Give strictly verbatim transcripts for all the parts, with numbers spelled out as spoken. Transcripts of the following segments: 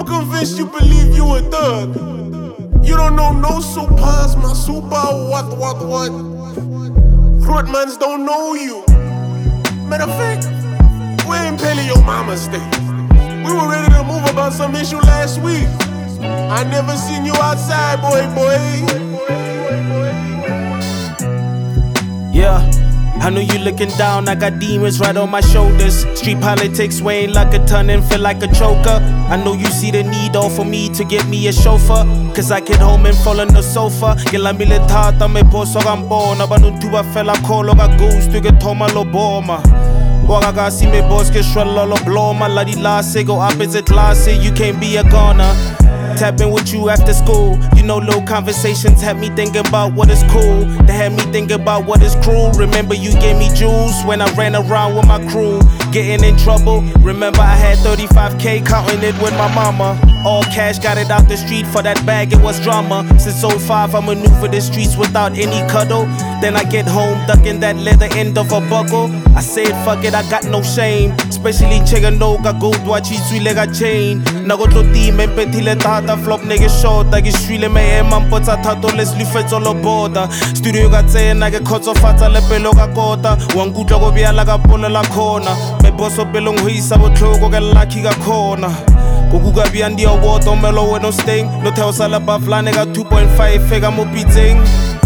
convinced you believe you a thug. You don't know no supers, my super what, what, what. Grootmans don't know you. Matter of fact, we ain't paying your mama's day. We were ready to move about some issue last week. I never seen you outside, boy, boy. Yeah, I know you looking down, I got demons right on my shoulders. Street politics weighing like a ton and feel like a choker. I know you see the need all for me to get me a chauffeur, cause I get home and fall on the sofa. Ke la mile thata me poso ga mbona ba no tuba fela kholo ga ghost ke thoma lo boma. Waka ga si me boss ke shwella lo bloma la di la se go up as a class, you can't be a goner. Tapping with you after school, you know, low conversations had me thinking about what is cool. They had me thinking about what is cruel. Remember you gave me jewels when I ran around with my crew, getting in trouble. Remember I had thirty-five K, counting it with my mama. All cash, got it out the street for that bag, it was drama. Since oh five I maneuver the streets without any cuddle. Then I get home, ducking that leather end of a buckle. I said fuck it, I got no shame. Especially chega no ga go dwa chitswi lega chain. Nago tloti me petile tata flop nigga short. I get shrile me e mampotsa thato les lufetso lo border. Studio ga tsena ke khotsofatsa le pelo ga kota. Wa nkutla go bya la ka polo la khona. Me boso pelong ho isa botlhoko ke lucky ga khona. Kukuga bya ndi award omelo we no sting. No tell sala baflane ga two point five fega mo pitseng.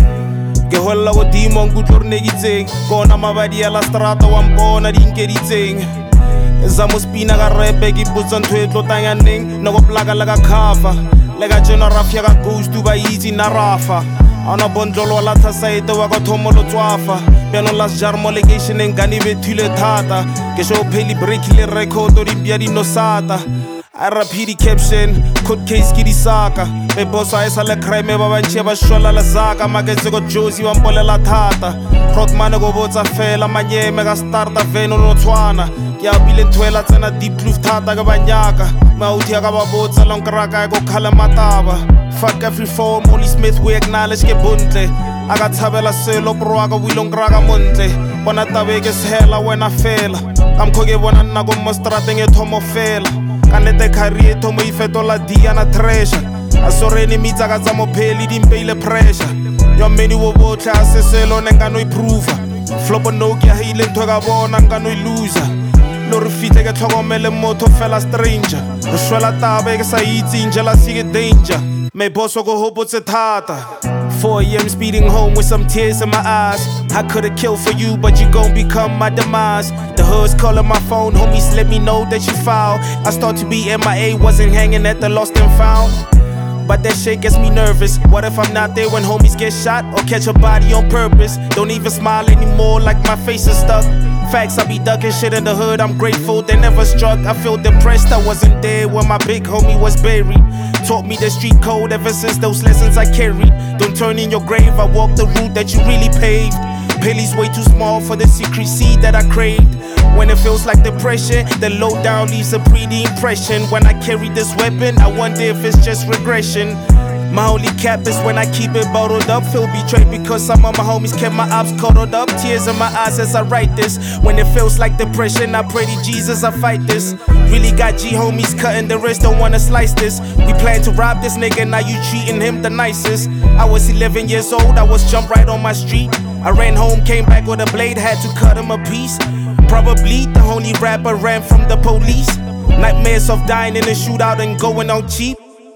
Ke holla go dimo nkutlo re negitseng. Kona mabadi ya la strata wa mpona di nkeditseng. Zamo spina ga repe ke putsa ntho e tlotanyaneng. No go plaka la ka cover. Le ga jena rafia ga ghost to ba easy na rafa. Ana bondlolo la thasaite wa ka thomolo tswafa. Piano las jarmo legation ngani bethile thata. Ke show pheli break le record ori bya di nosata. I repeat the caption, court case ki di saka. Me boss a esa le crime ba banche ba shwala la zaka. Magetse go Josie wa mpolela thata. Rockman go botsa fela manyeme ga starta veno no tshwana. Ke a bile ntwela tsena deep proof thata ka banyaka. Mauthi ka ba botsa long kraka go khala mataba. Fuck every form, only Smith we acknowledge ke buntle. I got tabela selo bro aga wilong kraga montle. Bona tabe ke sela when I fail. I'm khoge bona nna go mostrate nge thomo fela. Kanete career to mo ifetola dia na treasure. Asoreni mitsa ka tsa mopheli di mpeile pressure. Yo many wo botla seselo nenga no improve. Flopo no ke hile ntho ka bona nga no loser. Lo re fite ke tlhokomele motho fela stranger. Re shwela tabe ke sa itse njela sige danger. Me boso go hopotse thata. four A M speeding home with some tears in my eyes. I could've killed for you, but you gon' become my demise. The hood's calling my phone, homies let me know that you foul. I start to be M I A, wasn't hanging at the lost and found. But that shit gets me nervous. What if I'm not there when homies get shot or catch a body on purpose? Don't even smile anymore like my face is stuck. Facts, I be ducking shit in the hood, I'm grateful they never struck. I feel depressed, I wasn't there when my big homie was buried. Taught me the street code ever since those lessons I carried. Don't turn in your grave, I walk the route that you really paved. Pilly's way too small for the secrecy that I craved. When it feels like depression, the low down leaves a pretty impression. When I carry this weapon, I wonder if it's just regression. My only cap is when I keep it bottled up. Feel betrayed because some of my homies kept my ops cuddled up. Tears in my eyes as I write this. When it feels like depression, I pray to Jesus I fight this. Really got G homies cutting the wrist, don't wanna slice this. We plan to rob this nigga, now you treating him the nicest. I was eleven years old, I was jumped right on my street. I ran home, came back with a blade, had to cut him a piece. Probably the only rapper ran from the police. Nightmares of dying in a shootout and going on cheap.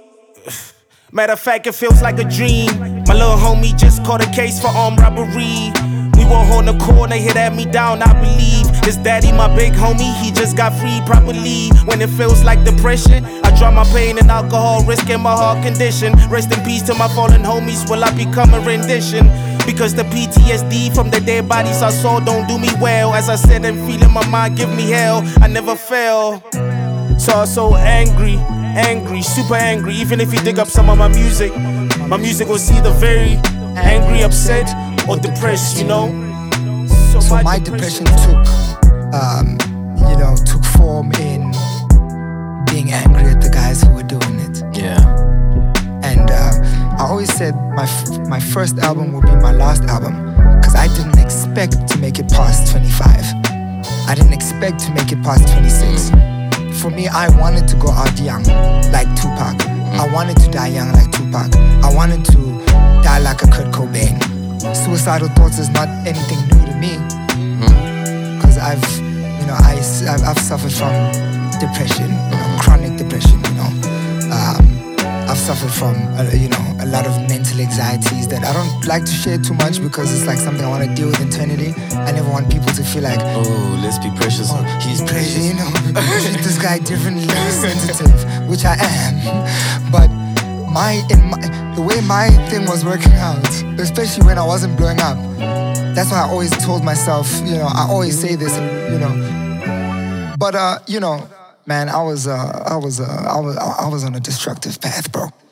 Matter of fact, it feels like a dream. My little homie just caught a case for armed robbery. We were on the corner, hit at me down, I believe. His daddy, my big homie, he just got free properly. When it feels like depression, I draw my pain and alcohol, risking my heart condition. Rest in peace to my fallen homies, will I become a rendition? Because the P T S D from the dead bodies I saw don't do me well. As I said and feeling my mind give me hell, I never fell. So I was so angry, angry, super angry. Even if you dig up some of my music, my music will see the very angry, upset, or depressed, you know. So, so my, my depression, depression took, um, you know, took form in being angry at the guys who were doing it. Yeah. And uh, I always said my f- my first album will be my last album because I didn't expect to make it past twenty-five. I didn't expect to make it past twenty-six. for me, I wanted to go out young, like Tupac. Mm. I wanted to die young, like Tupac. I wanted to die like a Kurt Cobain. Suicidal thoughts is not anything new to me, because mm. I've, you know, I, I've, I've suffered from depression, you know, chronic depression, you know. Um, I've suffered from, uh, you know, a lot of mental anxieties that I don't like to share too much because it's like something I want to deal with internally. I never want people to feel like, oh, let's be precious. Oh, he's precious, you know. Treat this guy differently, less sensitive, which I am. But my, in my, the way my thing was working out, especially when I wasn't blowing up, that's why I always told myself, you know, I always say this, you know. But uh, you know. Man, I was, uh, I was, uh, I was, I was on a destructive path, bro.